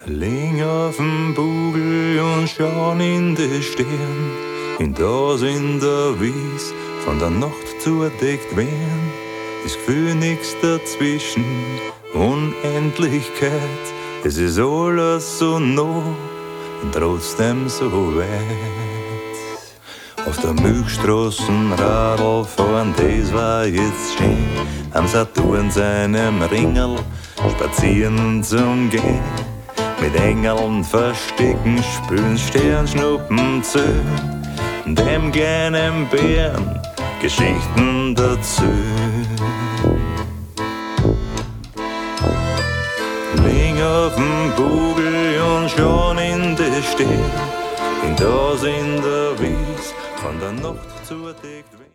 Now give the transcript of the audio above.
Liegen auf'm Bugel und schauen in die Stern, in das in der Wies von der Nacht zudeckt werden. Das Gefühl nix dazwischen, Unendlichkeit, es ist alles so nah und trotzdem so weit. Auf der Milchstraßen Radl fahren, das war jetzt schön, am Saturn seinem Ringel spazieren zum Gehen. Mit Engeln verstecken, spülen, Sternschnuppen zählen, dem kleinen Bären Geschichten dazu. Liegen auf'm Bugel und schauen in die Sterne, in das in der Wies von der Nacht zudeckt wird.